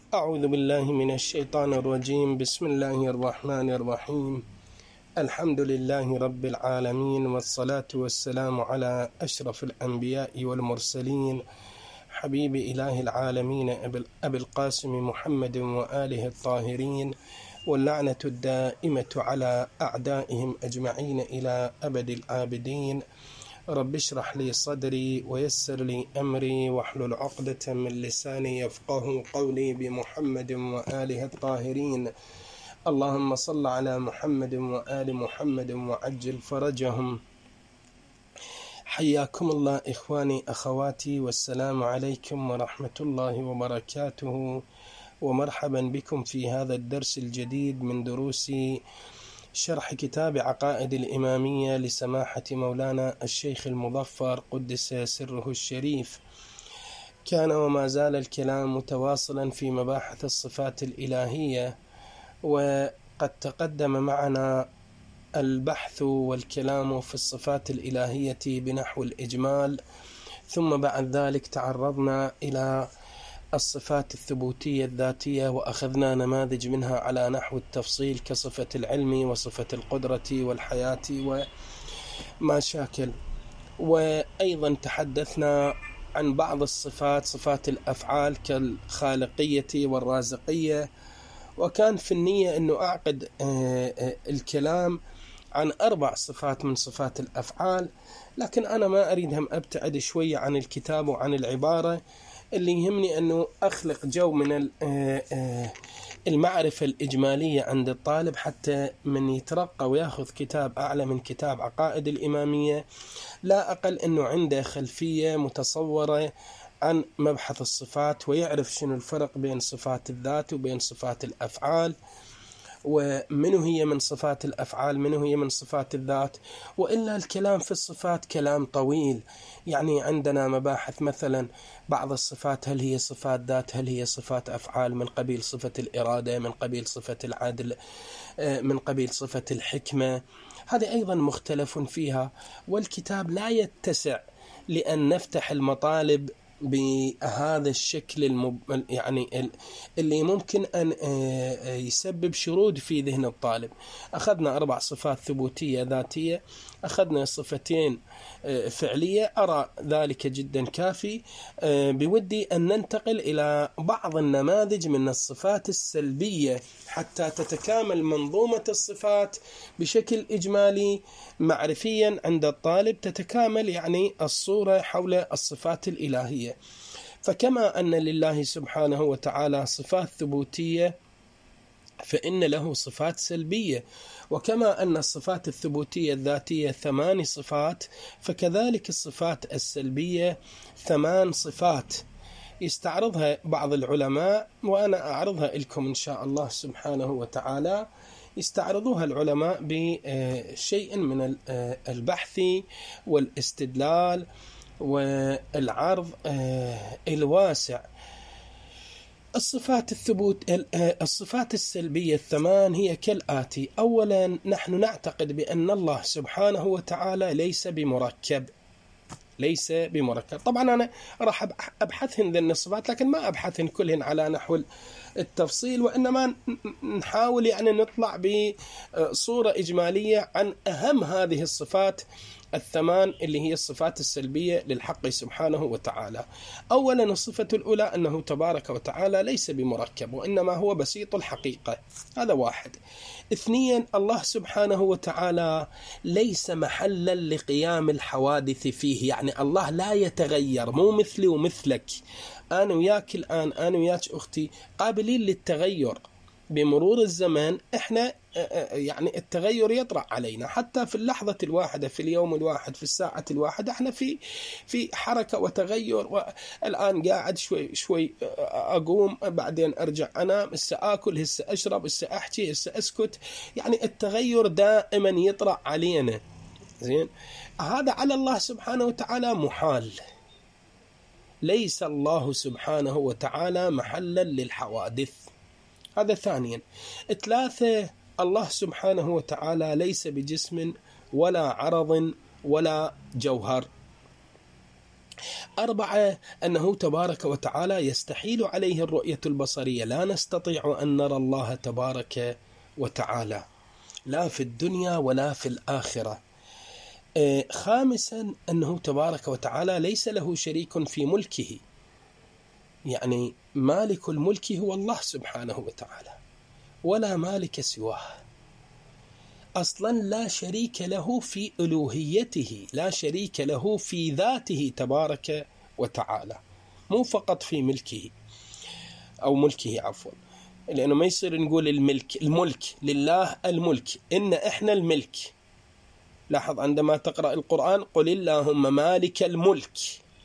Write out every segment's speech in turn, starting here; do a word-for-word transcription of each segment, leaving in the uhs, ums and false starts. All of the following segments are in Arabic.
أعوذ بالله من الشيطان الرجيم. بسم الله الرحمن الرحيم. الحمد لله رب العالمين، والصلاة والسلام على أشرف الأنبياء والمرسلين، حبيب إله العالمين أبي القاسم محمد وآله الطاهرين، واللعنة الدائمة على أعدائهم أجمعين إلى أبد الآبدين. رب اشرح لي صدري ويسر لي أمري واحلل عقدة من لساني يفقه قولي، بمحمد وآله الطاهرين. اللهم صل على محمد وآل محمد وعجل فرجهم. حياكم الله إخواني أخواتي، والسلام عليكم ورحمة الله وبركاته، ومرحبا بكم في هذا الدرس الجديد من دروس شرح كتاب عقائد الإمامية لسماحة مولانا الشيخ المظفر قدس سره الشريف. كان وما زال الكلام متواصلا في مباحث الصفات الإلهية، وقد تقدم معنا البحث والكلام في الصفات الإلهية بنحو الإجمال، ثم بعد ذلك تعرضنا إلى الصفات الثبوتية الذاتية، وأخذنا نماذج منها على نحو التفصيل كصفة العلم وصفة القدرة والحياة وما شاكل. وأيضا تحدثنا عن بعض الصفات، صفات الأفعال كالخالقية والرازقية، وكان في النية أنه أعقد الكلام عن أربع صفات من صفات الأفعال، لكن أنا ما أريدهم أبتعد شوية عن الكتاب وعن العبارة. اللي يهمني أنه أخلق جو من المعرفة الإجمالية عند الطالب، حتى من يترقى ويأخذ كتاب أعلى من كتاب عقائد الإمامية لا أقل أنه عنده خلفية متصورة عن مبحث الصفات، ويعرف شنو الفرق بين صفات الذات وبين صفات الأفعال، ومنه هي من صفات الأفعال منه هي من صفات الذات. وإلا الكلام في الصفات كلام طويل، يعني عندنا مباحث مثلا بعض الصفات هل هي صفات ذات، هل هي صفات أفعال، من قبيل صفة الإرادة، من قبيل صفة العدل، من قبيل صفة الحكمة، هذه أيضا مختلف فيها. والكتاب لا يتسع لأن نفتح المطالب بهذا الشكل المب... يعني اللي ممكن أن يسبب شرود في ذهن الطالب. أخذنا أربع صفات ثبوتية ذاتية، أخذنا صفتين فعلية، أرى ذلك جدا كافي. بودي أن ننتقل إلى بعض النماذج من الصفات السلبية حتى تتكامل منظومة الصفات بشكل إجمالي معرفيا عند الطالب، تتكامل يعني الصورة حول الصفات الإلهية. فكما أن لله سبحانه وتعالى صفات ثبوتية، فإن له صفات سلبية، وكما أن الصفات الثبوتية الذاتية ثمان صفات، فكذلك الصفات السلبية ثمان صفات يستعرضها بعض العلماء، وأنا أعرضها لكم إن شاء الله سبحانه وتعالى. يستعرضوها العلماء بشيء من البحث والاستدلال والعرض الواسع. الصفات الثبوت الصفات السلبية الثمان هي كالآتي. أولا، نحن نعتقد بأن الله سبحانه وتعالى ليس بمركب ليس بمركب طبعا أنا راح أبحثهن ذن الصفات، لكن ما أبحثهن كلهن على نحو التفصيل، وإنما نحاول يعني نطلع بصورة إجمالية عن أهم هذه الصفات الثمان اللي هي الصفات السلبية للحق سبحانه وتعالى. أولا، الصفة الأولى أنه تبارك وتعالى ليس بمركب، وإنما هو بسيط الحقيقة، هذا واحد. اثنيا، الله سبحانه وتعالى ليس محلا لقيام الحوادث فيه، يعني الله لا يتغير، مو مثلي ومثلك، أنا وياك الآن، أنا وياك أختي قابلين للتغير بمرور الزمان. إحنا يعني التغير يطرأ علينا حتى في اللحظة الواحدة، في اليوم الواحد، في الساعة الواحدة، إحنا في في حركة وتغير. والآن قاعد شوي شوي أقوم، بعدين أرجع أنام، هسه آكل، هسه أشرب، هسه أحكي، هسه أسكت، يعني التغير دائما يطرأ علينا. زين، هذا على الله سبحانه وتعالى محال. ليس الله سبحانه وتعالى محلا للحوادث، هذا ثانيا. ثلاثة، الله سبحانه وتعالى ليس بجسم ولا عرض ولا جوهر. أربعة، أنه تبارك وتعالى يستحيل عليه الرؤية البصرية، لا نستطيع أن نرى الله تبارك وتعالى لا في الدنيا ولا في الآخرة. خامسا، أنه تبارك وتعالى ليس له شريك في ملكه، يعني مالك الملك هو الله سبحانه وتعالى ولا مالك سواه، أصلا لا شريك له في ألوهيته، لا شريك له في ذاته تبارك وتعالى، مو فقط في ملكه أو ملكه عفوا، لأنه ما يصير نقول الملك الملك لله الملك، إن إحنا الملك. لاحظ عندما تقرأ القرآن قل اللهم مالك الملك،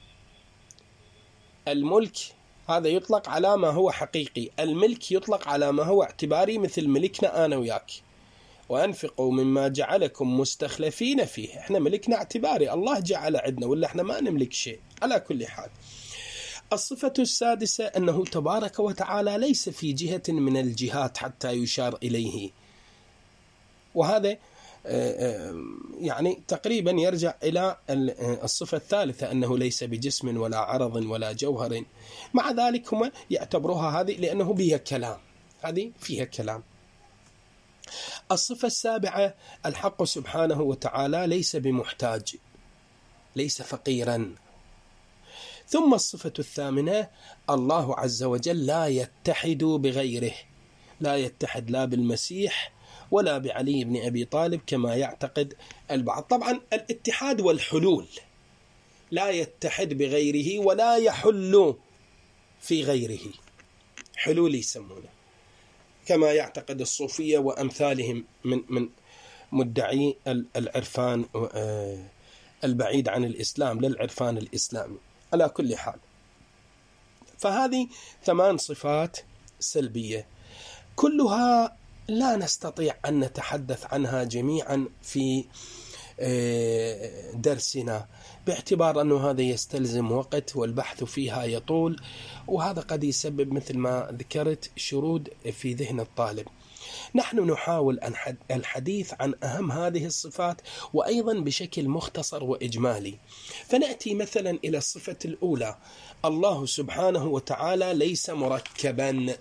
الملك هذا يطلق على ما هو حقيقي، الملك يطلق على ما هو اعتباري مثل ملكنا أنا وياك. وأنفقوا مما جعلكم مستخلفين فيه، احنا ملكنا اعتباري، الله جعل عندنا ولا احنا ما نملك شيء. على كل حال، الصفة السادسة أنه تبارك وتعالى ليس في جهة من الجهات حتى يشار إليه، وهذا يعني تقريبا يرجع إلى الصفة الثالثة أنه ليس بجسم ولا عرض ولا جوهر، مع ذلك هم يعتبروها هذه لأنه بها كلام، هذه فيها كلام. الصفة السابعة، الحق سبحانه وتعالى ليس بمحتاج، ليس فقيرا. ثم الصفة الثامنة، الله عز وجل لا يتحد بغيره، لا يتحد لا بالمسيح ولا بعلي بن أبي طالب كما يعتقد البعض. طبعا الاتحاد والحلول، لا يتحد بغيره ولا يحل في غيره، حلول يسمونه، كما يعتقد الصوفية وأمثالهم من من مدعي العرفان البعيد عن الإسلام للعرفان الإسلامي. على كل حال، فهذه ثمان صفات سلبية كلها لا نستطيع أن نتحدث عنها جميعا في درسنا، باعتبار أنه هذا يستلزم وقت والبحث فيها يطول، وهذا قد يسبب مثل ما ذكرت شرود في ذهن الطالب. نحن نحاول الحديث عن أهم هذه الصفات وأيضا بشكل مختصر وإجمالي. فنأتي مثلا إلى الصفة الأولى، الله سبحانه وتعالى ليس مركبا.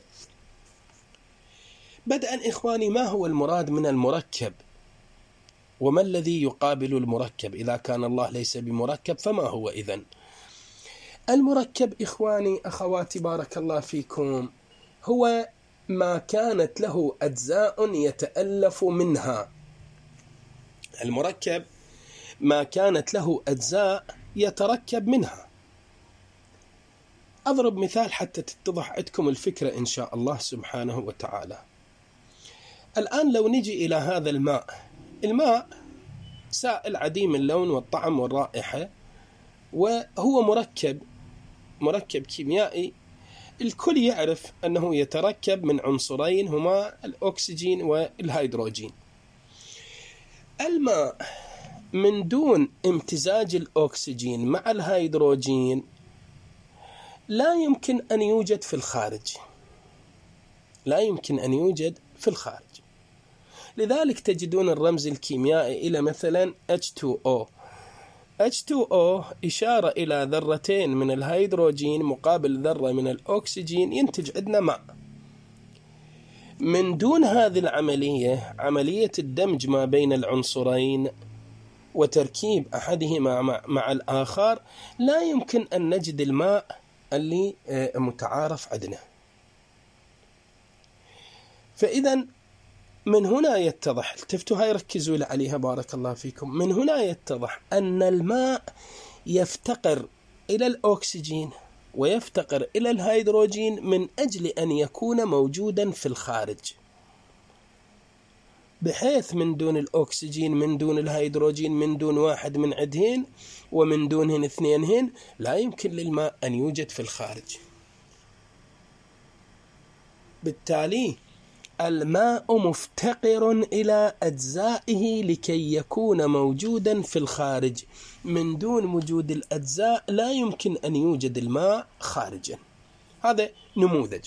بدءا إخواني، ما هو المراد من المركب؟ وما الذي يقابل المركب؟ إذا كان الله ليس بمركب فما هو إذن؟ المركب إخواني أخواتي بارك الله فيكم هو ما كانت له أجزاء يتألف منها. المركب ما كانت له أجزاء يتركب منها. أضرب مثال حتى تتضح عندكم الفكرة إن شاء الله سبحانه وتعالى. الآن لو نجي إلى هذا الماء، الماء سائل عديم اللون والطعم والرائحة، وهو مركب مركب كيميائي، الكل يعرف أنه يتركب من عنصرين هما الأكسجين والهيدروجين. الماء من دون امتزاج الأكسجين مع الهيدروجين لا يمكن أن يوجد في الخارج، لا يمكن أن يوجد في الخارج. لذلك تجدون الرمز الكيميائي إلى مثلا إتش تو أو. إتش تو أو إشارة إلى ذرتين من الهيدروجين مقابل ذرة من الأكسجين، ينتج عندنا ماء. من دون هذه العملية، عملية الدمج ما بين العنصرين وتركيب أحدهما مع, مع الآخر، لا يمكن أن نجد الماء اللي متعارف عندنا. فإذا من هنا يتضح، التفتوا هاي ركزوا لي عليها بارك الله فيكم، من هنا يتضح أن الماء يفتقر إلى الأكسجين ويفتقر إلى الهيدروجين من أجل أن يكون موجودا في الخارج، بحيث من دون الأكسجين، من دون الهيدروجين، من دون واحد من عدهن ومن دونهن اثنينهن، لا يمكن للماء أن يوجد في الخارج. بالتالي الماء مفتقر إلى أجزائه لكي يكون موجودا في الخارج. من دون وجود الأجزاء لا يمكن أن يوجد الماء خارجا. هذا نموذج.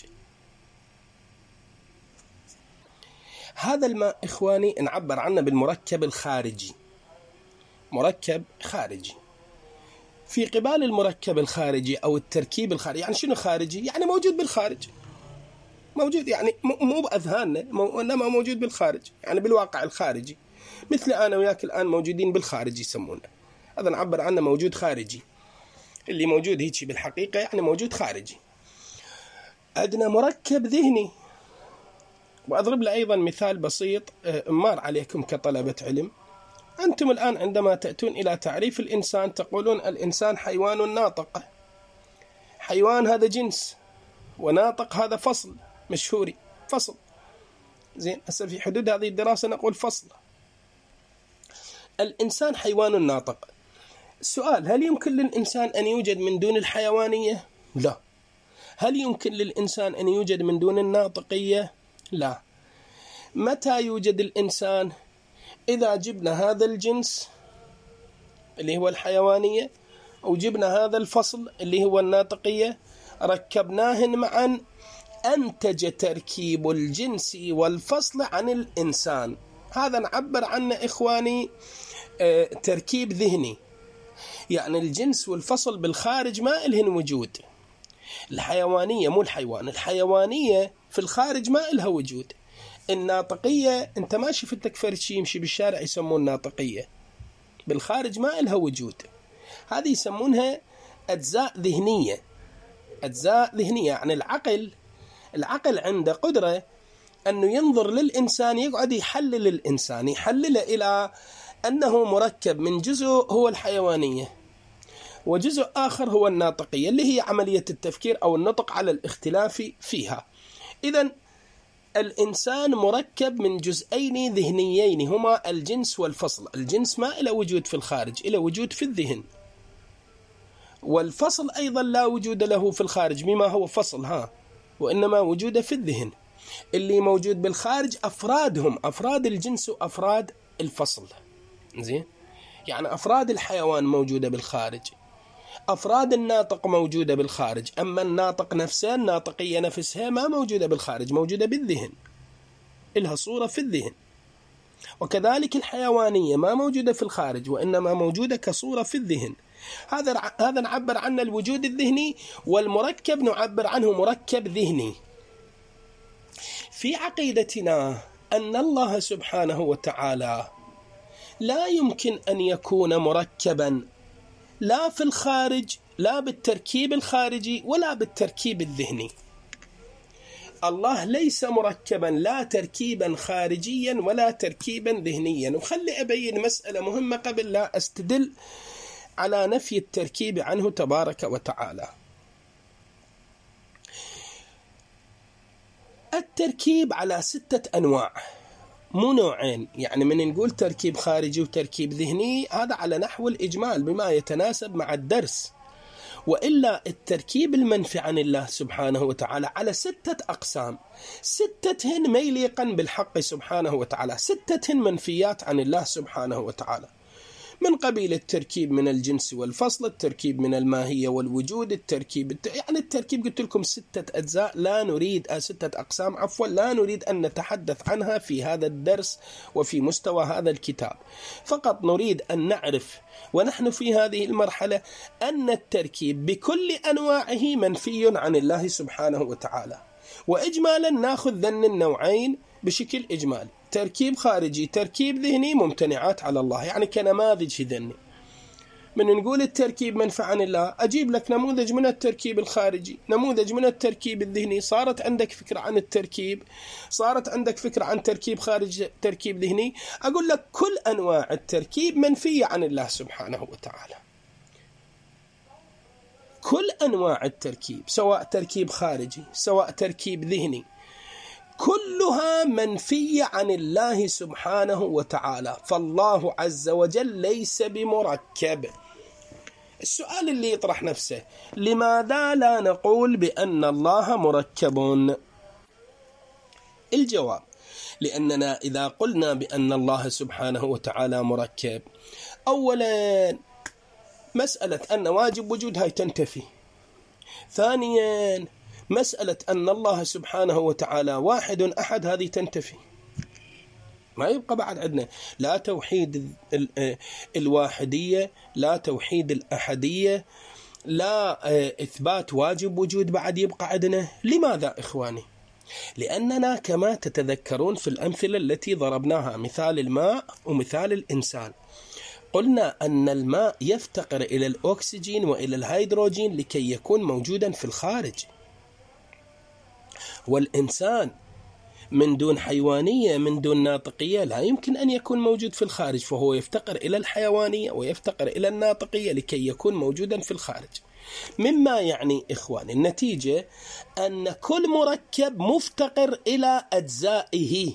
هذا الماء إخواني نعبر عنه بالمركب الخارجي، مركب خارجي. في قبال المركب الخارجي أو التركيب الخارجي. يعني شنو خارجي؟ يعني موجود بالخارج، موجود يعني مو بأذهاننا، وإنما موجود بالخارج، يعني بالواقع الخارجي، مثل أنا وياك الآن موجودين بالخارج يسمونه، هذا نعبر عنه موجود خارجي. اللي موجود هيك بالحقيقة يعني موجود خارجي. عندنا مركب ذهني. وأضرب له أيضا مثال بسيط مار عليكم كطلبة علم. أنتم الآن عندما تأتون إلى تعريف الإنسان تقولون الإنسان حيوان ناطق. حيوان هذا جنس، وناطق هذا فصل مشهوري، فصل. زين، هسه في حدود هذه الدراسة نقول فصل. الإنسان حيوان ناطق. السؤال: هل يمكن للإنسان أن يوجد من دون الحيوانية؟ لا. هل يمكن للإنسان أن يوجد من دون الناطقية؟ لا. متى يوجد الإنسان؟ إذا جبنا هذا الجنس اللي هو الحيوانية، أو جبنا هذا الفصل اللي هو الناطقية، ركبناهن معا، أنتج تركيب الجنس والفصل عن الإنسان. هذا نعبر عنه إخواني اه تركيب ذهني. يعني الجنس والفصل بالخارج ما إلهن وجود. الحيوانية مو الحيوان، الحيوانية في الخارج ما إلها وجود. الناطقية أنت ما شفتك فرد شي يمشي بالشارع يسمون ناطقية، بالخارج ما إلها وجود. هذه يسمونها أجزاء ذهنية. أجزاء ذهنية يعني العقل العقل عنده قدرة أنه ينظر للإنسان، يقعد يحلل الإنسان، يحلله إلى أنه مركب من جزء هو الحيوانية، وجزء آخر هو الناطقية اللي هي عملية التفكير أو النطق على الاختلاف فيها. إذن الإنسان مركب من جزئين ذهنيين هما الجنس والفصل. الجنس ما إلى وجود في الخارج، إلى وجود في الذهن. والفصل أيضا لا وجود له في الخارج بما هو فصل، ها وإنما وجوده في الذهن. اللي موجود بالخارج أفرادهم، أفراد الجنس وأفراد الفصل. زين، يعني أفراد الحيوان موجودة بالخارج، أفراد الناطق موجودة بالخارج، أما الناطق نفسه، الناطقية نفسها ما موجودة بالخارج، موجودة بالذهن، إلها صورة في الذهن. وكذلك الحيوانية ما موجودة في الخارج، وإنما موجودة كصورة في الذهن. هذا هذا نعبر عنه الوجود الذهني. والمركب نعبر عنه مركب ذهني. في عقيدتنا أن الله سبحانه وتعالى لا يمكن أن يكون مركبا لا في الخارج، لا بالتركيب الخارجي ولا بالتركيب الذهني. الله ليس مركبا لا تركيبا خارجيا ولا تركيبا ذهنيا. وخلي أبين مسألة مهمة قبل لا أستدل على نفي التركيب عنه تبارك وتعالى. التركيب على ستة أنواع، مو نوعين. يعني من نقول تركيب خارجي وتركيب ذهني هذا على نحو الإجمال بما يتناسب مع الدرس، وإلا التركيب المنفي عن الله سبحانه وتعالى على ستة أقسام، ستتهن ما يليقا بالحق سبحانه وتعالى، ستتهن منفيات عن الله سبحانه وتعالى. من قبيل التركيب من الجنس والفصل، التركيب من الماهية والوجود، التركيب الت... يعني التركيب قلت لكم ستة أجزاء، لا نريد ستة أقسام عفوا لا نريد أن نتحدث عنها في هذا الدرس وفي مستوى هذا الكتاب. فقط نريد أن نعرف ونحن في هذه المرحلة أن التركيب بكل أنواعه منفي عن الله سبحانه وتعالى. وإجمالا ناخذ ذن النوعين بشكل إجمالي، تركيب خارجي تركيب ذهني، ممتنعات على الله. يعني كنماذج ذني من نقول التركيب منفى عن الله، أجيب لك نموذج من التركيب الخارجي، نموذج من التركيب الذهني. صارت عندك فكرة عن التركيب، صارت عندك فكرة عن تركيب خارجي تركيب ذهني. أقول لك كل أنواع التركيب منفية عن الله سبحانه وتعالى، كل أنواع التركيب سواء تركيب خارجي سواء تركيب ذهني كلها منفية عن الله سبحانه وتعالى. فالله عز وجل ليس بمركب. السؤال اللي يطرح نفسه: لماذا لا نقول بأن الله مركب؟ الجواب: لأننا إذا قلنا بأن الله سبحانه وتعالى مركب، أولا مسألة أن واجب وجود هاي تنتفي. ثانيا مسألة أن الله سبحانه وتعالى واحد أحد هذه تنتفي. ما يبقى بعد عندنا لا توحيد الواحدية، لا توحيد الأحدية، لا إثبات واجب وجود بعد يبقى عندنا. لماذا إخواني؟ لأننا كما تتذكرون في الأمثلة التي ضربناها، مثال الماء ومثال الإنسان، قلنا أن الماء يفتقر إلى الأكسجين وإلى الهيدروجين لكي يكون موجودا في الخارج، والإنسان من دون حيوانية من دون ناطقية لا يمكن أن يكون موجود في الخارج، فهو يفتقر إلى الحيوانية ويفتقر إلى الناطقية لكي يكون موجودا في الخارج. مما يعني إخواني النتيجة أن كل مركب مفتقر إلى أجزائه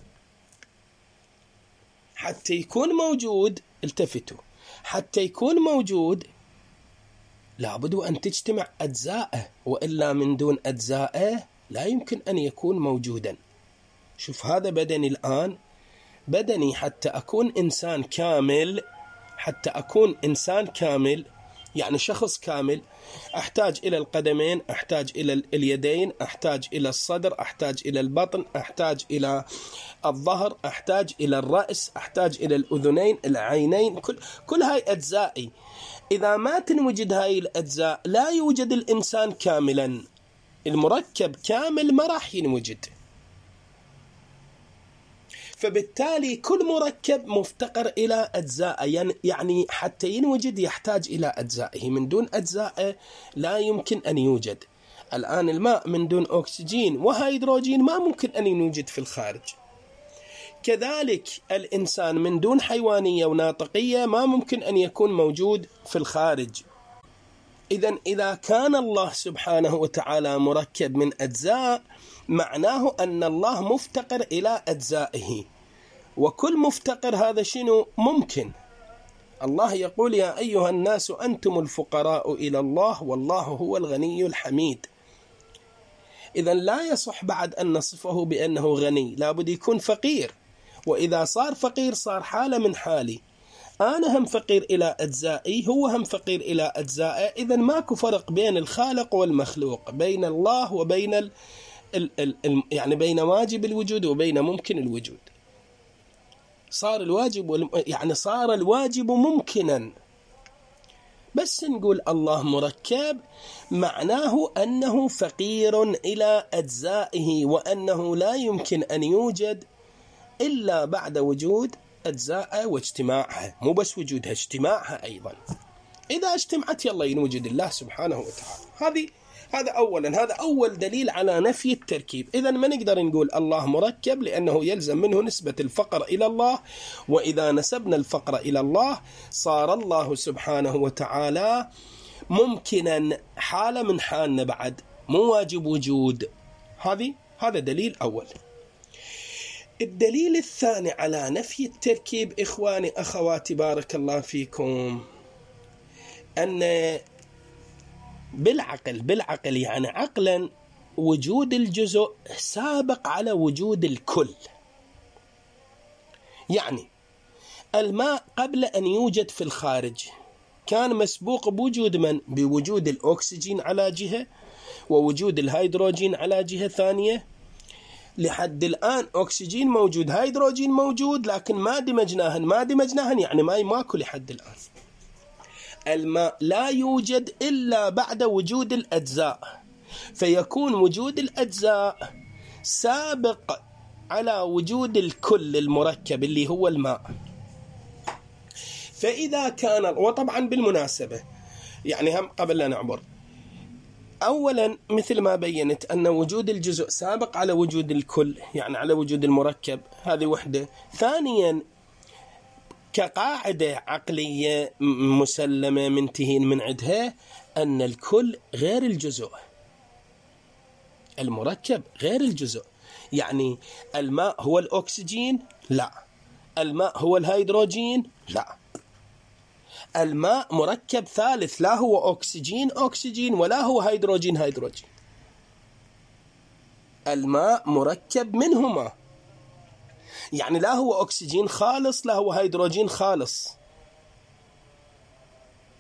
حتى يكون موجود. التفتوا، حتى يكون موجود لابد أن تجتمع أجزائه، وإلا من دون أجزائه لا يمكن أن يكون موجودا. شوف هذا بدني الآن، بدني حتى أكون إنسان كامل، حتى أكون إنسان كامل يعني شخص كامل، أحتاج إلى القدمين، أحتاج إلى اليدين، أحتاج إلى الصدر، أحتاج إلى البطن، أحتاج إلى الظهر، أحتاج إلى الرأس، أحتاج إلى الأذنين، العينين، كل, كل هاي أجزائي. إذا ما تنوجد هاي الأجزاء لا يوجد الإنسان كاملا، المركب كامل ما راح ينوجد. فبالتالي كل مركب مفتقر إلى أجزائه، يعني حتى ينوجد يحتاج إلى أجزائه، من دون أجزائه لا يمكن أن يوجد. الآن الماء من دون أكسجين وهيدروجين ما ممكن أن يوجد في الخارج. كذلك الإنسان من دون حيوانية وناطقية ما ممكن أن يكون موجود في الخارج. إذن إذا كان الله سبحانه وتعالى مركب من أجزاء، معناه أن الله مفتقر إلى أجزائه، وكل مفتقر هذا شنو ممكن. الله يقول يا أيها الناس أنتم الفقراء إلى الله والله هو الغني الحميد. إذن لا يصح بعد أن نصفه بأنه غني، لابد يكون فقير، وإذا صار فقير صار حالة من حالي، أنا هم فقير إلى أجزائي، هو هم فقير إلى أجزائه. إذن ماكو فرق بين الخالق والمخلوق، بين الله وبين ال ال ال يعني بين واجب الوجود وبين ممكن الوجود. صار الواجب يعني صار الواجب ممكنا. بس نقول الله مركب معناه أنه فقير إلى أجزائه، وأنه لا يمكن أن يوجد إلا بعد وجود أجزاء واجتماعها، مو بس وجودها، اجتماعها أيضا. إذا اجتمعت يلا ينوجد الله سبحانه وتعالى. هذه هذا أولا، هذا أول دليل على نفي التركيب. إذا ما نقدر نقول الله مركب لأنه يلزم منه نسبة الفقر إلى الله، وإذا نسبنا الفقر إلى الله صار الله سبحانه وتعالى ممكنا حالة من حالنا بعد، مو واجب وجود. هذه هذا دليل أول. الدليل الثاني على نفي التركيب إخواني أخواتي بارك الله فيكم، أن بالعقل بالعقل يعني عقلا وجود الجزء سابق على وجود الكل. يعني الماء قبل أن يوجد في الخارج كان مسبوق بوجود من؟ بوجود الأكسجين على جهة ووجود الهيدروجين على جهة ثانية. لحد الآن أكسجين موجود، هيدروجين موجود، لكن ما دمجناهن ما دمجناهن يعني ماي ماكو لحد الآن. الماء لا يوجد إلا بعد وجود الأجزاء، فيكون وجود الأجزاء سابق على وجود الكل المركب اللي هو الماء. فإذا كان، وطبعا بالمناسبة يعني هم قبل لا نعبر، أولا مثل ما بينت أن وجود الجزء سابق على وجود الكل، يعني على وجود المركب، هذه وحدة. ثانيا كقاعدة عقلية مسلمة منتهين من عندها أن الكل غير الجزء، المركب غير الجزء. يعني الماء هو الأكسجين؟ لا. الماء هو الهيدروجين؟ لا. الماء مركب ثالث، لا هو أكسجين أكسجين ولا هو هيدروجين هيدروجين. الماء مركب منهما، يعني لا هو أكسجين خالص لا هو هيدروجين خالص.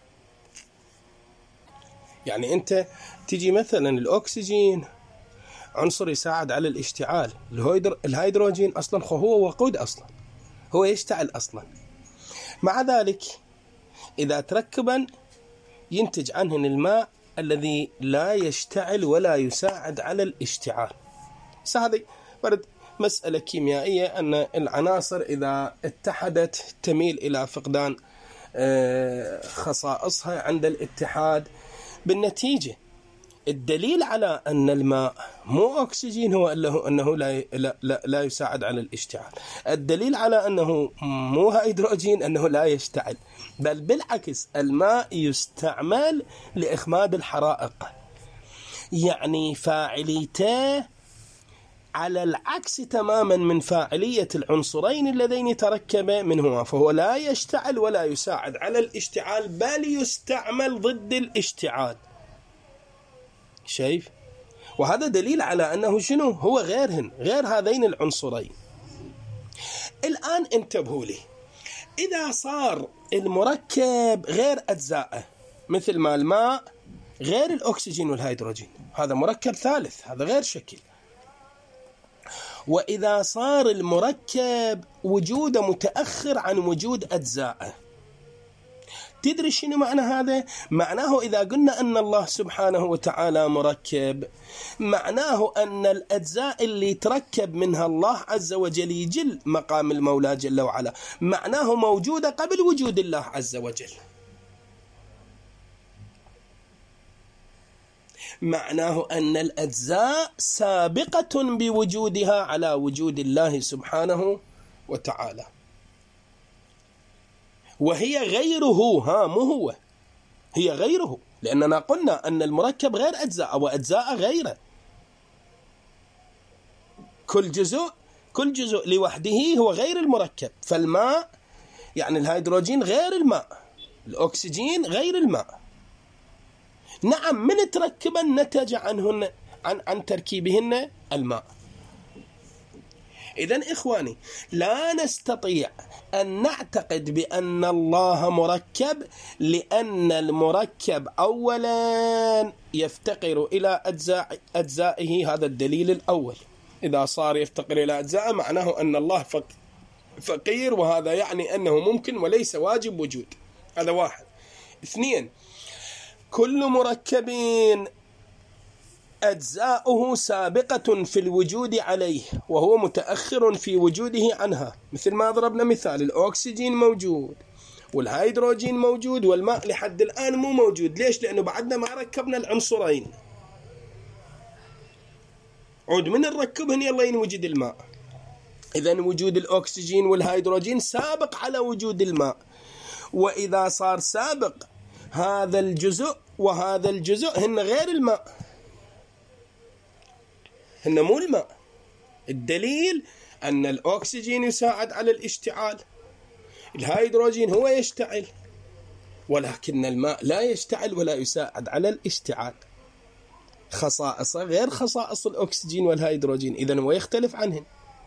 يعني أنت تجي مثلا الأكسجين عنصر يساعد على الاشتعال. الهيدروجين أصلا هو وقود، أصلا هو يشتعل أصلا. مع ذلك إذا تركبا ينتج عنهن الماء الذي لا يشتعل ولا يساعد على الاشتعال. هذه برد مسألة كيميائية، أن العناصر إذا اتحدت تميل إلى فقدان خصائصها عند الاتحاد. بالنتيجة الدليل على أن الماء مو أكسجين هو أنه لا, لا, لا يساعد على الاشتعال. الدليل على أنه مو هيدروجين أنه لا يشتعل، بل بالعكس الماء يستعمل لإخماد الحرائق، يعني فاعليته على العكس تماما من فاعلية العنصرين اللذين تركبا منهما، فهو لا يشتعل ولا يساعد على الاشتعال، بل يستعمل ضد الاشتعال. شايف؟ وهذا دليل على أنه شنو؟ هو غيرهن، غير هذين العنصرين. الآن انتبهوا لي، إذا صار المركب غير أجزائه، مثل ما الماء غير الأكسجين والهيدروجين، هذا مركب ثالث، هذا غير شكل. وإذا صار المركب وجوده متأخر عن وجود أجزائه، تدري شنو معنى هذا؟ معناه إذا قلنا أن الله سبحانه وتعالى مركب، معناه أن الأجزاء اللي تركب منها الله عز وجل يجل مقام المولى جل وعلا، معناه موجودة قبل وجود الله عز وجل. معناه أن الأجزاء سابقة بوجودها على وجود الله سبحانه وتعالى، وهي غيره. ها مو هو، هي غيره، لأننا قلنا أن المركب غير أجزاء وأجزاء غيره. كل جزء كل جزء لوحده هو غير المركب. فالماء يعني الهيدروجين غير الماء، الأكسجين غير الماء. نعم، من تركبا نتج عنهن عن عن تركيبهن الماء. إذن إخواني، لا نستطيع أن نعتقد بأن الله مركب، لأن المركب أولا يفتقر إلى أجزاء أجزائه. هذا الدليل الأول. إذا صار يفتقر إلى أجزائه معناه أن الله فقير، وهذا يعني أنه ممكن وليس واجب وجود. هذا واحد. اثنين، كل مركب أجزاؤه سابقة في الوجود عليه، وهو متأخر في وجوده عنها. مثل ما ضربنا مثال، الأكسجين موجود والهيدروجين موجود والماء لحد الآن مو موجود. ليش؟ لأنه بعدنا ما ركبنا العنصرين. عود من نركبهن يلا ينوجد الماء. إذن وجود الأكسجين والهيدروجين سابق على وجود الماء. وإذا صار سابق هذا الجزء وهذا الجزء، هن غير الماء، هن مو الماء. الدليل أن الأكسجين يساعد على الاشتعال، الهيدروجين هو يشتعل، ولكن الماء لا يشتعل ولا يساعد على الاشتعال. خصائصه غير خصائص الأكسجين والهيدروجين، إذن هو يختلف عنهن.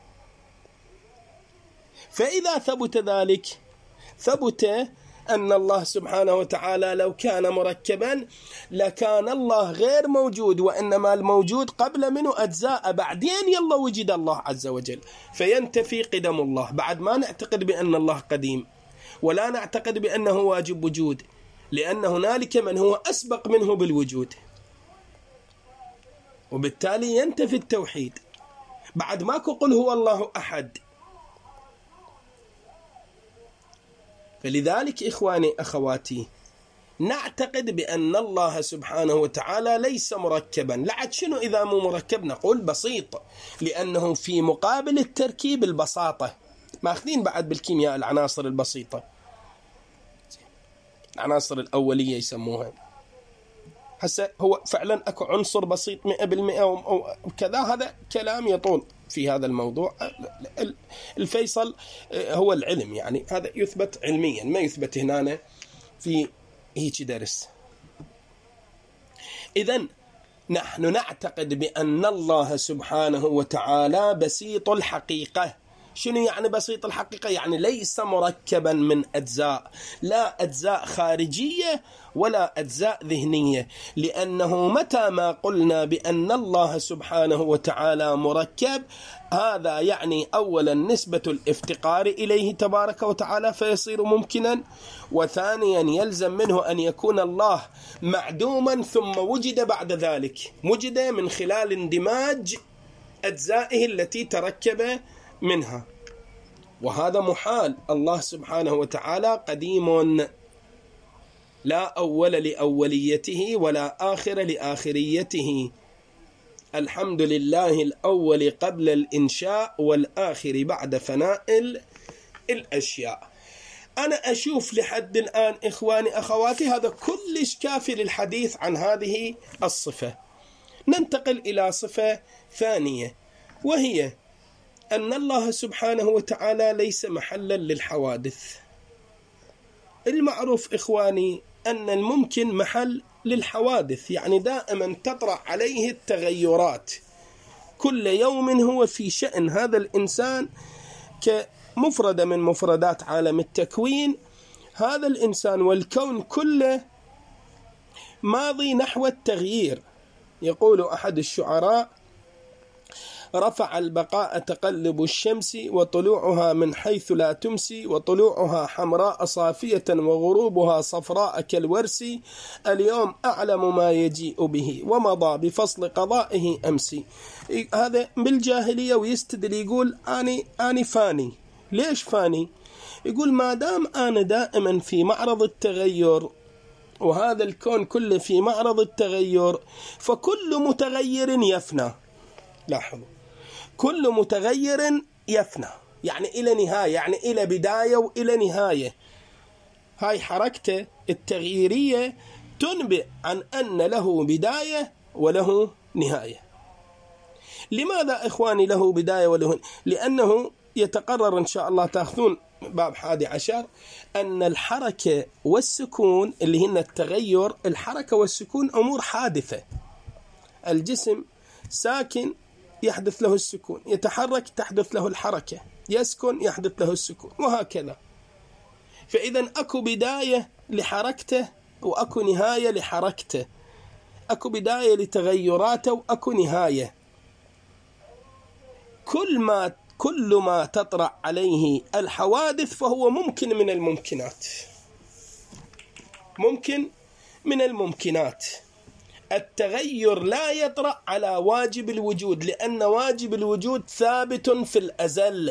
فإذا ثبت ذلك، ثبت أن الله سبحانه وتعالى لو كان مركبا لكان الله غير موجود، وإنما الموجود قبل منه أجزاء، بعدين يلا وجد الله عز وجل، فينتفي قدم الله. بعد ما نعتقد بأن الله قديم، ولا نعتقد بأنه واجب وجود، لأن هنالك من هو أسبق منه بالوجود، وبالتالي ينتفي التوحيد. بعد ماكو قل هو الله أحد. فلذلك إخواني أخواتي، نعتقد بأن الله سبحانه وتعالى ليس مركبا. لعد شنو إذا مو مركب؟ نقول بسيط، لأنه في مقابل التركيب البساطة. ماخذين بعد بالكيمياء العناصر البسيطة، العناصر الأولية يسموها. هسه هو فعلا أكو عنصر بسيط مئة بالمئة وكذا، هذا كلام يطول في هذا الموضوع. الفيصل هو العلم، يعني هذا يثبت علميا، ما يثبت هنا في هيك درس. إذن نحن نعتقد بأن الله سبحانه وتعالى بسيط الحقيقة، شنو يعني بسيط الحقيقة؟ يعني ليس مركبا من أجزاء، لا أجزاء خارجية ولا أجزاء ذهنية، لأنه متى ما قلنا بأن الله سبحانه وتعالى مركب، هذا يعني أولا نسبة الافتقار إليه تبارك وتعالى فيصير ممكنا، وثانيا يلزم منه أن يكون الله معدوما ثم وجد بعد ذلك، وجد من خلال اندماج أجزائه التي تركب منها، وهذا محال. الله سبحانه وتعالى قديم لا أول لأوليته ولا آخر لآخريته، الحمد لله الأول قبل الإنشاء والآخر بعد فناء الأشياء. أنا أشوف لحد الآن إخواني أخواتي هذا كلش كافي للحديث عن هذه الصفة. ننتقل إلى صفة ثانية، وهي أن الله سبحانه وتعالى ليس محلا للحوادث. المعروف إخواني أن الممكن محل للحوادث، يعني دائما تطرأ عليه التغيرات، كل يوم هو في شأن. هذا الإنسان كمفردة من مفردات عالم التكوين، هذا الإنسان والكون كله ماضي نحو التغيير. يقول أحد الشعراء: رفع البقاء تقلب الشمس وطلوعها من حيث لا تمسي، وطلوعها حمراء صافية وغروبها صفراء كالورس، اليوم أعلم ما يجيء به ومضى بفصل قضائه أمسي. هذا بالجاهلية، ويستدل يقول أني أني فاني. ليش فاني؟ يقول ما دام أنا دائما في معرض التغير، وهذا الكون كله في معرض التغير، فكل متغير يفنى. لاحظوا، كل متغير يفنى، يعني إلى نهاية، يعني إلى بداية وإلى نهاية. هاي حركته التغييرية تنبئ عن أن له بداية وله نهاية. لماذا إخواني له بداية وله؟ لأنه يتقرر إن شاء الله تأخذون باب حادي عشر أن الحركة والسكون اللي هن التغير، الحركة والسكون أمور حادثة. الجسم ساكن يحدث له السكون، يتحرك تحدث له الحركة، يسكن يحدث له السكون، وهكذا. فإذا أكو بداية لحركته وأكو نهاية لحركته، أكو بداية لتغيراته وأكو نهاية. كل ما كل ما تطرأ عليه الحوادث فهو ممكن من الممكنات، ممكن من الممكنات. التغير لا يطرأ على واجب الوجود، لأن واجب الوجود ثابت في الأزل.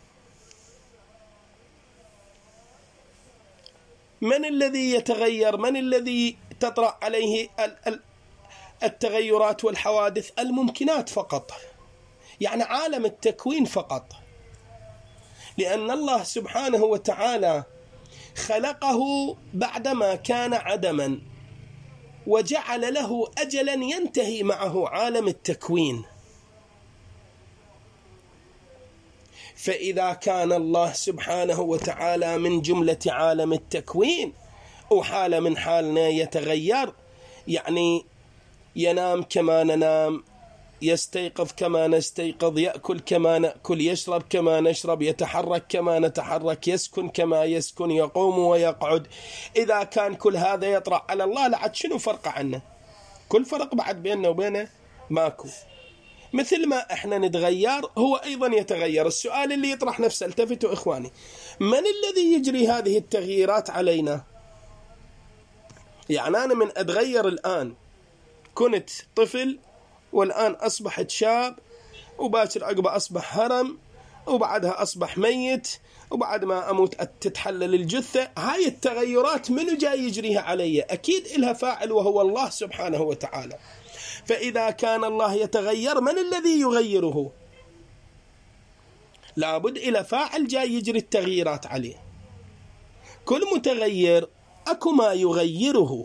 من الذي يتغير؟ من الذي تطرأ عليه التغيرات والحوادث؟ الممكنات فقط، يعني عالم التكوين فقط. لأن الله سبحانه وتعالى خلقه بعدما كان عدما، وجعل له أجلا ينتهي معه عالم التكوين. فإذا كان الله سبحانه وتعالى من جملة عالم التكوين، وحال من حالنا يتغير، يعني ينام كما ننام، يستيقظ كما نستيقظ، يأكل كما نأكل، يشرب كما نشرب، يتحرك كما نتحرك، يسكن كما يسكن، يقوم ويقعد. إذا كان كل هذا يطرأ على الله، لعد شنو فرق عنه؟ كل فرق بعد بيننا وبينه ماكو. مثل ما احنا نتغير هو أيضا يتغير. السؤال اللي يطرح نفسه، التفتوا إخواني، من الذي يجري هذه التغييرات علينا؟ يعني أنا من أتغير الآن، كنت طفل والآن أصبحت شاب، وباكر عقبه أصبح هرم، وبعدها أصبح ميت، وبعد ما أموت تتحلل الجثة. هاي التغيرات منو جاي يجريها علي؟ أكيد إلها فاعل وهو الله سبحانه وتعالى. فإذا كان الله يتغير، من الذي يغيره؟ لابد إلى فاعل جاي يجري التغييرات عليه. كل متغير أكو ما يغيره.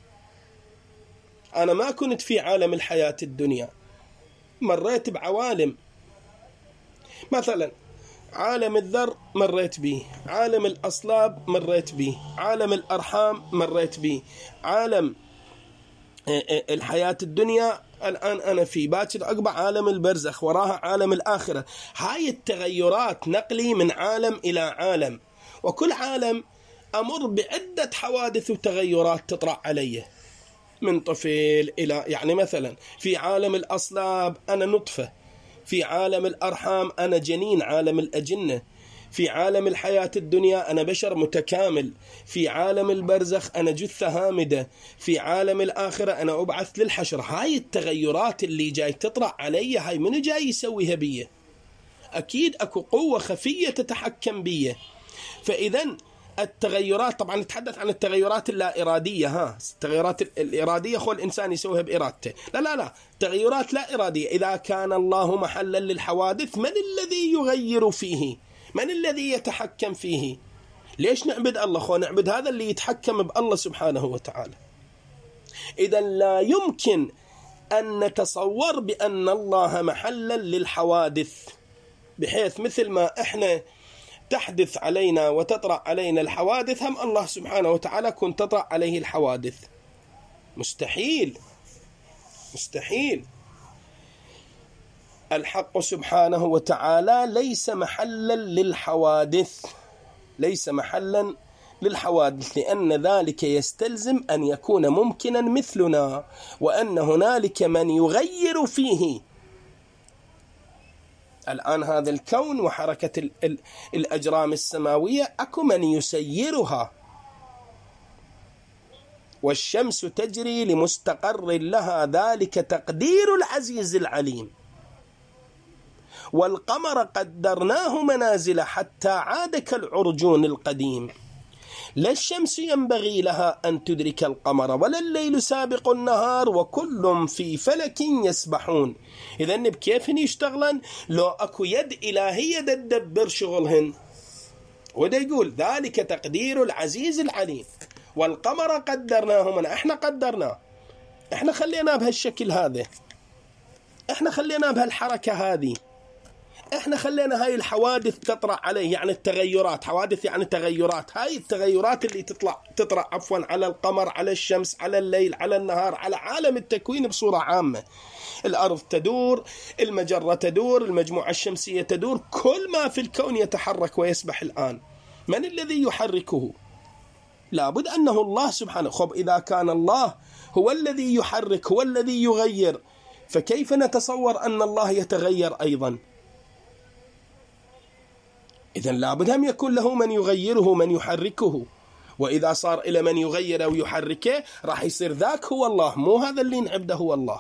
أنا ما كنت في عالم الحياة الدنيا، مريت بعوالم، مثلا عالم الذر مريت به، عالم الأصلاب مريت به، عالم الأرحام مريت به، عالم الحياة الدنيا الآن أنا في باكر عقب عالم البرزخ، وراها عالم الآخرة. هاي التغيرات نقلي من عالم إلى عالم، وكل عالم أمر بعدة حوادث وتغيرات تطرأ علي من طفل إلى، يعني مثلا في عالم الأصلاب أنا نطفة، في عالم الأرحام أنا جنين عالم الأجنة، في عالم الحياة الدنيا أنا بشر متكامل، في عالم البرزخ أنا جثة هامدة، في عالم الآخرة أنا أبعث للحشر. هاي التغيرات اللي جاي تطرأ علي، هاي من جاي يسويها بيه؟ أكيد أكو قوة خفية تتحكم بيه. فإذا التغيرات، طبعا نتحدث عن التغيرات اللا إرادية، ها التغيرات الإرادية خو الإنسان يسويها بإرادته، لا لا لا تغيرات لا إرادية. إذا كان الله محلا للحوادث، من الذي يغير فيه؟ من الذي يتحكم فيه؟ ليش نعبد الله؟ خو نعبد هذا اللي يتحكم بالله سبحانه وتعالى. إذا لا يمكن أن نتصور بأن الله محلا للحوادث، بحيث مثل ما إحنا تحدث علينا وتطرأ علينا الحوادث، هم الله سبحانه وتعالى كن تطرأ عليه الحوادث. مستحيل مستحيل. الحق سبحانه وتعالى ليس محلا للحوادث، ليس محلا للحوادث، لأن ذلك يستلزم أن يكون ممكنا مثلنا، وأن هنالك من يغير فيه. الآن هذا الكون وحركة الأجرام السماوية أكو من يسيرها، والشمس تجري لمستقر لها، ذلك تقدير العزيز العليم. والقمر قدرناه منازل حتى عاد كالعرجون القديم. لا الشمس ينبغي لها أن تدرك القمر، ولا الليل سابق النهار، وكل في فلك يسبحون. إذن بكيف يشتغلن؟ لو أكو يد إلهية تدبر شغلهن. وده يقول ذلك تقدير العزيز العليم. والقمر قدرناه، من احنا قدرناه، احنا خلينا بهالشكل هذا، احنا خلينا بهالحركة هذه، احنا خلينا هاي الحوادث تطرأ عليه، يعني التغيرات، حوادث يعني تغيرات. هاي التغيرات اللي تطلع تطرأ عفوا على القمر، على الشمس، على الليل، على النهار، على عالم التكوين بصورة عامة. الأرض تدور، المجرة تدور، المجموعة الشمسية تدور، كل ما في الكون يتحرك ويسبح الآن. من الذي يحركه؟ لابد أنه الله سبحانه. خب إذا كان الله هو الذي يحرك، هو الذي يغير، فكيف نتصور أن الله يتغير أيضا؟ إذن لابد أن يكون له من يغيره، من يحركه. وإذا صار إلى من يغيره ويحركه، راح يصير ذاك هو الله، مو هذا اللي نعبده هو الله.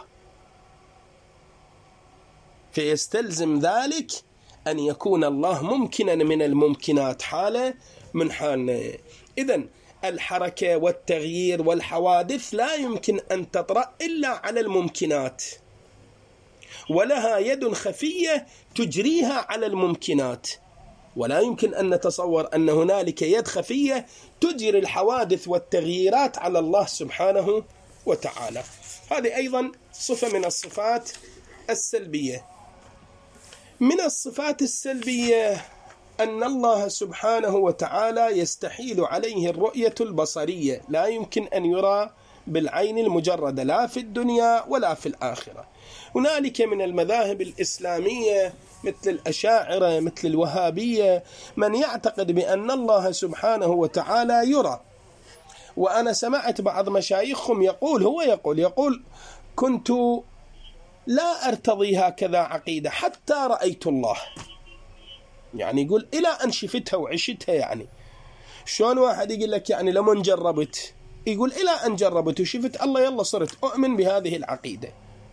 فيستلزم ذلك أن يكون الله ممكنا من الممكنات، حالة من حالنا. إذن الحركة والتغيير والحوادث لا يمكن أن تطرأ إلا على الممكنات، ولها يد خفية تجريها على الممكنات. ولا يمكن أن نتصور أن هنالك يد خفية تجري الحوادث والتغييرات على الله سبحانه وتعالى. هذه أيضا صفة من الصفات السلبية. من الصفات السلبية أن الله سبحانه وتعالى يستحيل عليه الرؤية البصرية، لا يمكن أن يرى بالعين المجردة، لا في الدنيا ولا في الآخرة. هنالك من المذاهب الإسلامية مثل الأشاعرة، مثل الوهابية، من يعتقد بأن الله سبحانه وتعالى يرى. وأنا سمعت بعض مشايخهم يقول، هو يقول يقول كنت لا أرتضي هكذا عقيدة حتى رأيت الله. يعني يقول إلى أن شفتها وعشتها. يعني شلون واحد يقول لك يعني لما جربت، يقول إلى أن جربت وشفت الله يلا صرت أؤمن بهذه العقيدة.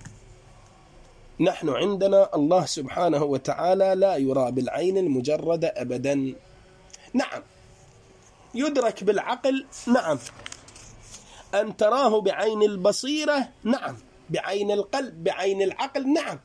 نحن عندنا الله سبحانه وتعالى لا يرى بالعين المجردة أبدا. نعم يدرك بالعقل، نعم. أن تراه بعين البصيرة، نعم. بعين القلب، بعين العقل، نعم.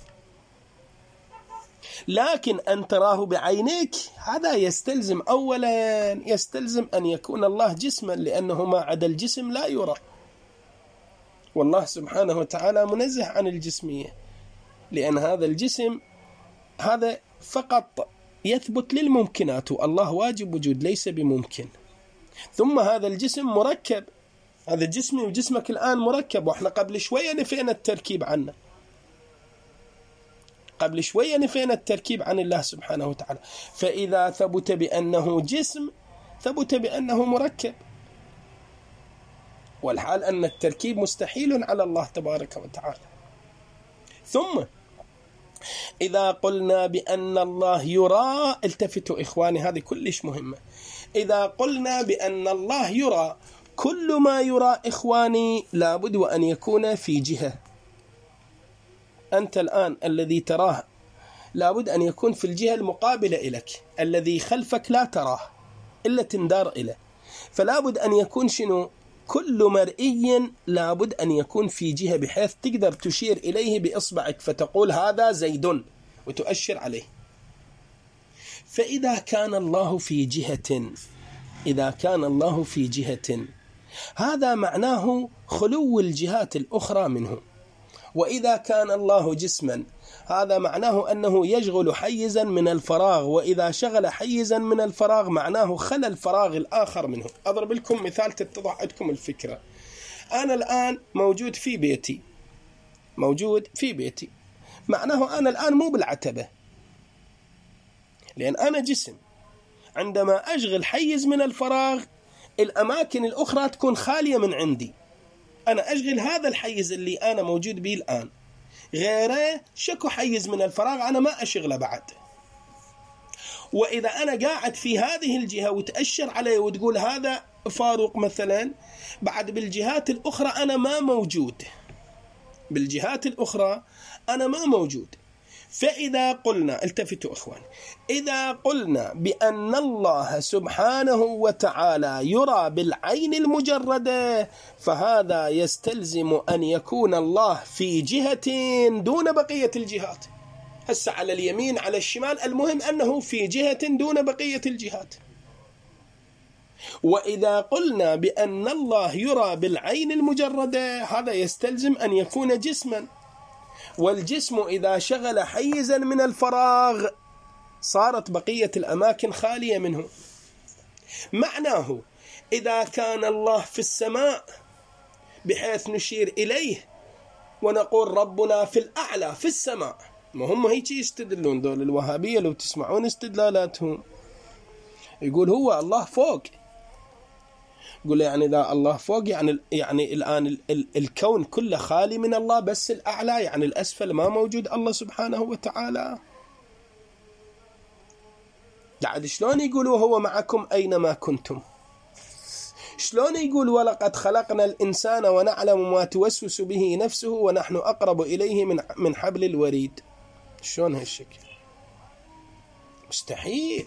لكن أن تراه بعينيك هذا يستلزم أولا يستلزم أن يكون الله جسما، لأنه ما عدا الجسم لا يرى. والله سبحانه وتعالى منزه عن الجسمية، لأن هذا الجسم هذا فقط يثبت للممكنات، والله واجب وجود ليس بممكن. ثم هذا الجسم مركب، هذا جسمي وجسمك الآن مركب، وإحنا قبل شوية نفينا التركيب عنه، قبل شوية نفينا التركيب عن الله سبحانه وتعالى. فإذا ثبت بأنه جسم ثبت بأنه مركب، والحال أن التركيب مستحيل على الله تبارك وتعالى. ثم إذا قلنا بأن الله يرى، التفتوا إخواني هذه كلش مهمة، إذا قلنا بأن الله يرى، كل ما يرى إخواني لابد وأن يكون في جهة. أنت الآن الذي تراه لابد أن يكون في الجهة المقابلة إليك، الذي خلفك لا تراه إلا تندار إليه، فلابد أن يكون شنو؟ كل مرئي لابد أن يكون في جهة بحيث تقدر تشير إليه بإصبعك فتقول هذا زيد وتؤشر عليه. فإذا كان الله في جهة، إذا كان الله في جهة هذا معناه خلو الجهات الأخرى منه. وإذا كان الله جسما هذا معناه أنه يشغل حيزا من الفراغ، وإذا شغل حيزا من الفراغ معناه خلى الفراغ الآخر منه. أضرب لكم مثال تتضح عندكم الفكرة. أنا الآن موجود في بيتي، موجود في بيتي معناه أنا الآن مو بالعتبة، لأن أنا جسم. عندما أشغل حيز من الفراغ الأماكن الأخرى تكون خالية من عندي، أنا أشغل هذا الحيز اللي أنا موجود به الآن، غيره شكو حيز من الفراغ أنا ما أشغله بعد. وإذا أنا قاعد في هذه الجهة وتأشر عليه وتقول هذا فاروق مثلا، بعد بالجهات الأخرى أنا ما موجود، بالجهات الأخرى أنا ما موجود. فإذا قلنا، التفتوا إخوان، إذا قلنا بأن الله سبحانه وتعالى يرى بالعين المجردة، فهذا يستلزم أن يكون الله في جهة دون بقية الجهات. هسه على اليمين على الشمال، المهم أنه في جهة دون بقية الجهات. وإذا قلنا بأن الله يرى بالعين المجردة، هذا يستلزم أن يكون جسما، والجسم إذا شغل حيزا من الفراغ صارت بقية الأماكن خالية منه. معناه إذا كان الله في السماء بحيث نشير إليه ونقول ربنا في الأعلى في السماء، ما هم هيك يستدلون دول الوهابية لو تسمعون استدلالاتهم، يقول هو الله فوق، يقول يعني لا الله فوق يعني يعني الآن ال ال الكون كله خالي من الله، بس الأعلى يعني الأسفل ما موجود الله سبحانه وتعالى. بعد شلون يقول وهو معكم أينما كنتم؟ شلون يقول ولقد خلقنا الإنسان ونعلم ما توسوس به نفسه ونحن أقرب إليه من من حبل الوريد؟ شلون هالشكل؟ مستحيل،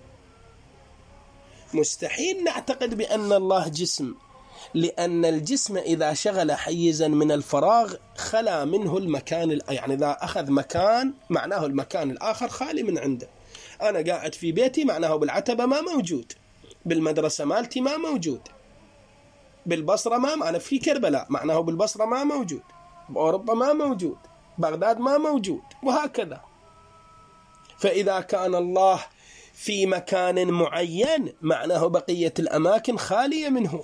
مستحيل نعتقد بأن الله جسم، لأن الجسم إذا شغل حيزا من الفراغ خلا منه المكان، يعني إذا أخذ مكان معناه المكان الآخر خالي من عنده. أنا قاعد في بيتي معناه بالعتبة ما موجود، بالمدرسة مالتي ما موجود، بالبصرة ما أنا في كربلاء معناه بالبصرة ما موجود، بأوروبا ما موجود، بغداد ما موجود، وهكذا. فإذا كان الله في مكان معين معناه بقية الأماكن خالية منه.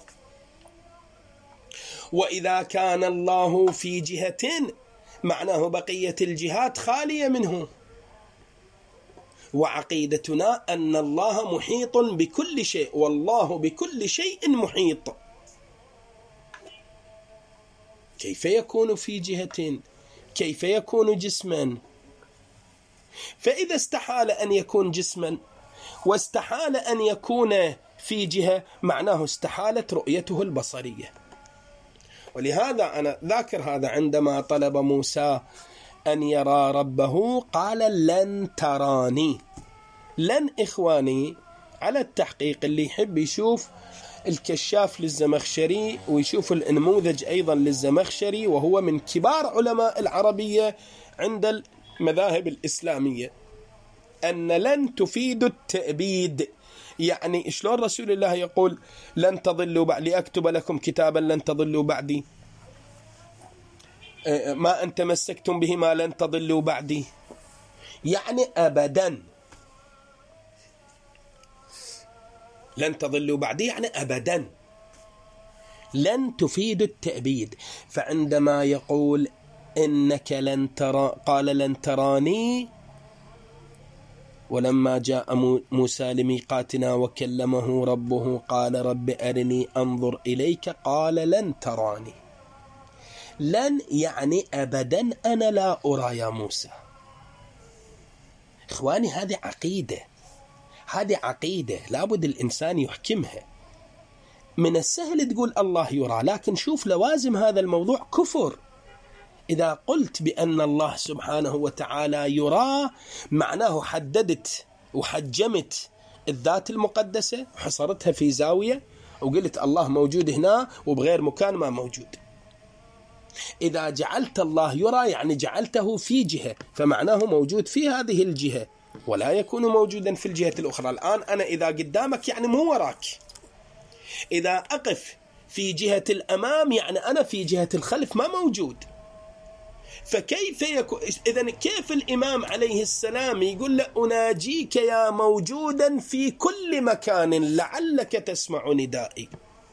وإذا كان الله في جهة معناه بقية الجهات خالية منه. وعقيدتنا أن الله محيط بكل شيء، والله بكل شيء محيط. كيف يكون في جهة؟ كيف يكون جسما؟ فإذا استحال أن يكون جسما واستحال أن يكون في جهة معناه استحالت رؤيته البصرية. ولهذا أنا ذاكر هذا عندما طلب موسى أن يرى ربه قال لن تراني. لن إخواني على التحقيق، اللي يحب يشوف الكشاف للزمخشري ويشوف النموذج أيضا للزمخشري، وهو من كبار علماء العربية عند المذاهب الإسلامية، أن لن تفيد التأبيد. يعني شلون رسول الله يقول لن تضلوا بعد، لأكتب لكم كتابا لن تضلوا بعدي، ما أن تمسكتم به ما لن تضلوا بعدي، يعني أبدا لن تضلوا بعدي يعني أبدا. لن تفيد التأبيد. فعندما يقول إنك لن ترى، قال لن تراني، ولما جاء موسى لميقاتنا وكلمه ربه قال رب أرني أنظر إليك قال لن تراني. لن يعني أبدا أنا لا أرى يا موسى. إخواني هذه عقيدة، هذه عقيدة لابد الإنسان يحكمها. من السهل تقول الله يرى، لكن شوف لوازم هذا الموضوع كفر. إذا قلت بأن الله سبحانه وتعالى يرى معناه حددت وحجمت الذات المقدسة وحصرتها في زاوية وقلت الله موجود هنا وبغير مكان ما موجود. إذا جعلت الله يرى يعني جعلته في جهة، فمعناه موجود في هذه الجهة ولا يكون موجودا في الجهة الأخرى. الآن أنا إذا قدامك يعني مو وراك، إذا أقف في جهة الأمام يعني أنا في جهة الخلف ما موجود. فكيف يكون إذن كيف الإمام عليه السلام يقول له أناجيك يا موجودا في كل مكان لعلك تسمع ندائي؟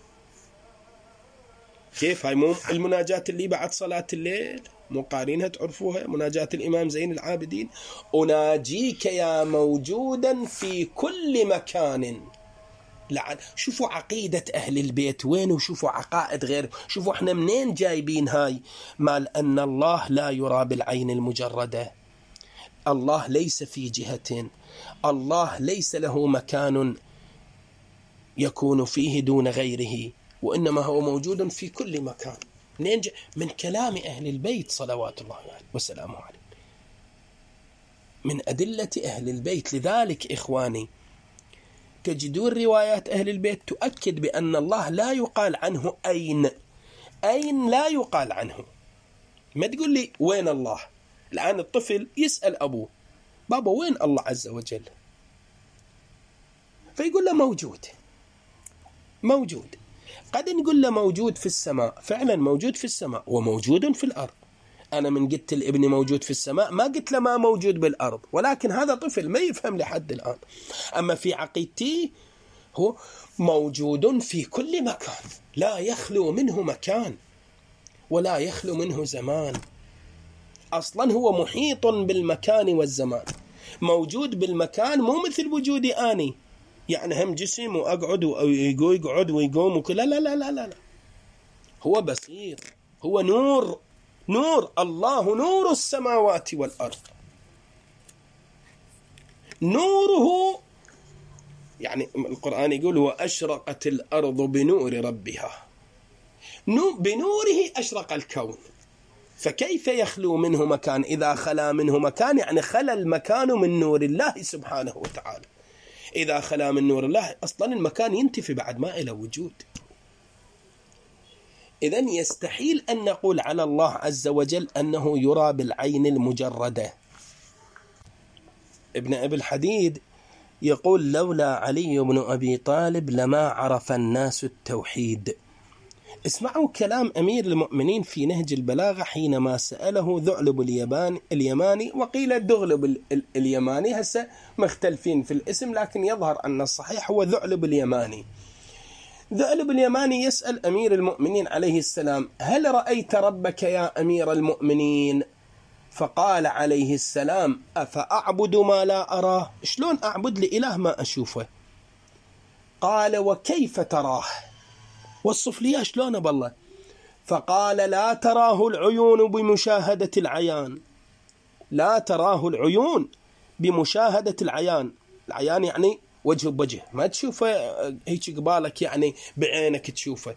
كيف هاي مو المناجاة اللي بعد صلاة الليل مو قارينها تعرفوها، مناجاة الإمام زين العابدين، أناجيك يا موجودا في كل مكان. لعل شوفوا عقيدة أهل البيت وين، وشوفوا عقائد غير. شوفوا احنا منين جايبين هاي مال أن الله لا يرى بالعين المجردة، الله ليس في جهة، الله ليس له مكان يكون فيه دون غيره، وإنما هو موجود في كل مكان. منين جاء؟ من كلام أهل البيت صلوات الله وسلامه عليه، من أدلة أهل البيت. لذلك إخواني تجدون روايات أهل البيت تؤكد بأن الله لا يقال عنه أين، أين لا يقال عنه. ما تقول لي وين الله. الآن الطفل يسأل أبوه بابا وين الله عز وجل، فيقول له موجود موجود. قد نقول له موجود في السماء، فعلا موجود في السماء وموجود في الأرض. أنا من قلت لابني موجود في السماء ما قلت له ما موجود بالأرض، ولكن هذا طفل ما يفهم لحد الآن. أما في عقيدتي هو موجود في كل مكان، لا يخلو منه مكان ولا يخلو منه زمان. أصلا هو محيط بالمكان والزمان، موجود بالمكان مو مثل وجودي آني، يعني هم جسم وأقعد ويقعد ويقوم وكل. لا لا لا لا لا، هو بصير، هو نور، نور. الله نور السماوات والأرض. نوره يعني القرآن يقول وأشرقت الأرض بنور ربها، بنوره أشرق الكون. فكيف يخلو منه مكان؟ إذا خلا منه مكان يعني خلا المكان من نور الله سبحانه وتعالى. إذا خلا من نور الله أصلا المكان ينتفي بعد ما إلى وجود. إذن يستحيل أن نقول على الله عز وجل أنه يرى بالعين المجردة. ابن أبي الحديد يقول لولا علي بن أبي طالب لما عرف الناس التوحيد. اسمعوا كلام أمير المؤمنين في نهج البلاغة حينما سأله ذعلب اليابان اليماني، وقيل الدغلب اليماني، هسه مختلفين في الاسم لكن يظهر أن الصحيح هو ذعلب اليماني. ذعلب اليماني يسأل أمير المؤمنين عليه السلام هل رأيت ربك يا أمير المؤمنين؟ فقال عليه السلام أفأعبد ما لا أراه؟ شلون أعبد لإله ما أشوفه؟ قال وكيف تراه؟ وصف لي شلون بالله؟ فقال لا تراه العيون بمشاهدة العيان، لا تراه العيون بمشاهدة العيان. العيان يعني وجه بوجه، ما تشوفه هيك قبالك يعني بعينك تشوفه.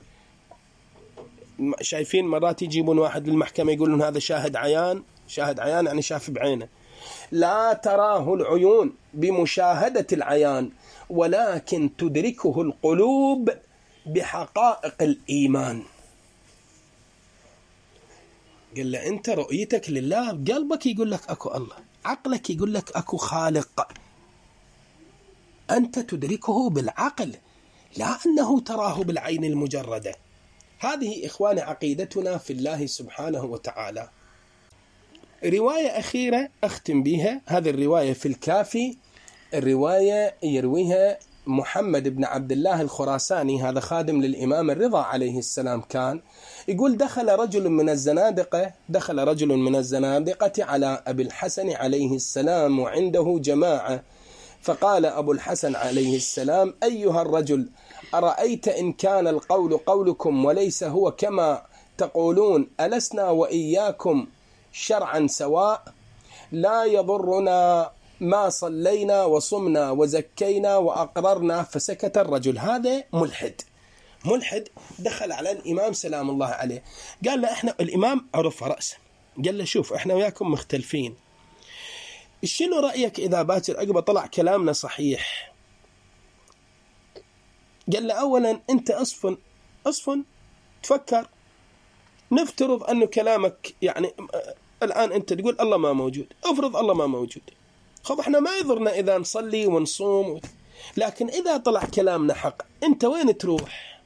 شايفين مرات يجيبون واحد للمحكمة يقولون هذا شاهد عيان، شاهد عيان يعني شاف بعينه. لا تراه العيون بمشاهدة العيان ولكن تدركه القلوب بحقائق الإيمان. قال له أنت رؤيتك لله قلبك يقول لك أكو الله، عقلك يقول لك أكو خالق، أنت تدركه بالعقل لا أنه تراه بالعين المجردة. هذه إخواني عقيدتنا في الله سبحانه وتعالى. رواية أخيرة أختم بها، هذه الرواية في الكافي، الرواية يرويها محمد بن عبد الله الخراساني، هذا خادم للإمام الرضا عليه السلام، كان يقول دخل رجل من الزنادقة دخل رجل من الزنادقة على أبي الحسن عليه السلام وعنده جماعة، فقال أبو الحسن عليه السلام: أيها الرجل، أرأيت إن كان القول قولكم وليس هو كما تقولون، ألسنا وإياكم شرعا سواء؟ لا يضرنا ما صلينا وصمنا وزكينا وأقررنا. فسكت الرجل. هذا ملحد ملحد دخل على الإمام سلام الله عليه، قال له إحنا، الإمام عرف رأسه، قال له: شوف، إحنا وياكم مختلفين، شنو رأيك إذا باكر عقبه طلع كلامنا صحيح؟ قال له: أولا أنت أصفن أصفن تفكر، نفترض أن كلامك يعني الآن أنت تقول الله ما موجود، افرض الله ما موجود، خب احنا ما يضرنا إذا نصلي ونصوم، لكن إذا طلع كلامنا حق أنت وين تروح؟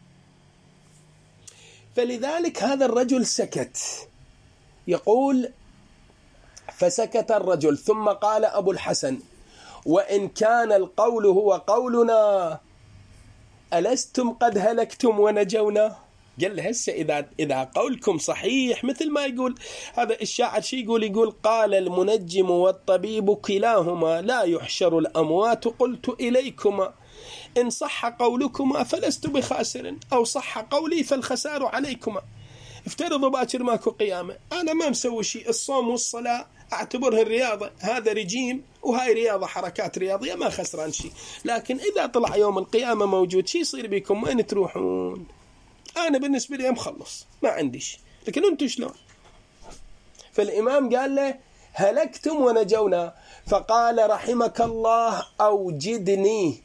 فلذلك هذا الرجل سكت. يقول: فسكت الرجل، ثم قال أبو الحسن: وإن كان القول هو قولنا ألستم قد هلكتم ونجونا؟ قال له: هسه إذا إذا قولكم صحيح، مثل ما يقول هذا الشاعر، شي يقول يقول قال المنجم والطبيب كلاهما لا يحشر الأموات قلت إليكما، إن صح قولكما فلست بخاسر، أو صح قولي فالخسار عليكما. افترضوا باكر ماكو قيامة، أنا ما مسوي شيء، الصوم والصلاة أعتبرها الرياضة، هذا رجيم وهاي رياضة، حركات رياضية، ما خسران شيء. لكن إذا طلع يوم القيامة موجود، شي يصير بكم؟ وين تروحون؟ أنا بالنسبة لي مخلص، ما عنديش، لكن أنتم شلون؟ فالإمام قال له: هلكتم ونجونا. فقال: رحمك الله، أوجدني.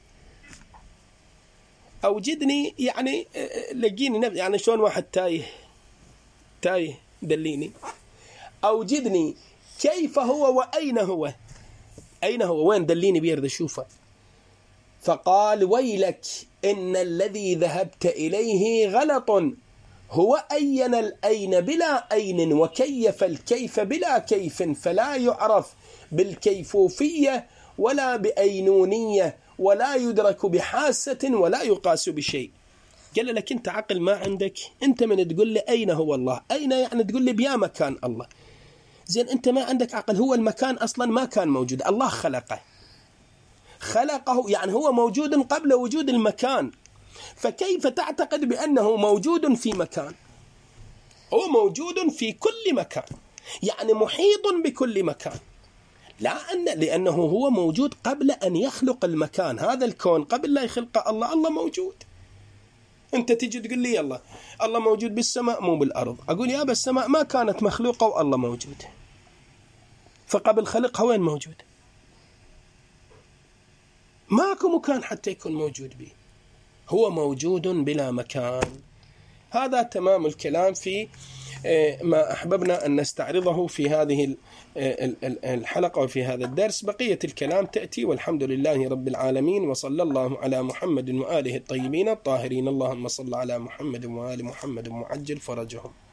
أوجدني يعني لقيني نفسي، يعني شلون واحد تايه تايه دليني. أوجدني كيف هو وأين هو؟ أين هو؟ وين؟ دليني بيرد أشوفه. فقال: ويلك، إن الذي ذهبت إليه غلط، هو أين الأين بلا أين، وكيف الكيف بلا كيف، فلا يعرف بالكيفوفية ولا بأينونية، ولا يدرك بحاسة ولا يقاس بشيء. قال لك: أنت عقل ما عندك، أنت من تقول لي أين هو الله؟ أين يعني تقول لي بيا مكان الله؟ زين، أنت ما عندك عقل، هو المكان أصلا ما كان موجود، الله خلقه خلقه يعني هو موجود قبل وجود المكان، فكيف تعتقد بأنه موجود في مكان؟ هو موجود في كل مكان، يعني محيط بكل مكان، لا أن لأنه هو موجود قبل أن يخلق المكان، هذا الكون قبل لا يخلق الله، الله موجود. أنت تيجي تقول لي الله الله موجود بالسماء مو بالأرض، أقول يا بس السماء ما كانت مخلوقة والله موجود، فقبل خلقها وين موجود؟ ماكو مكان حتى يكون موجود به، هو موجود بلا مكان. هذا تمام الكلام في ما أحببنا أن نستعرضه في هذه الحلقة وفي هذا الدرس. بقية الكلام تأتي، والحمد لله رب العالمين، وصلى الله على محمد وآله الطيبين الطاهرين. اللهم صل على محمد وآل محمد وعجل فرجهم.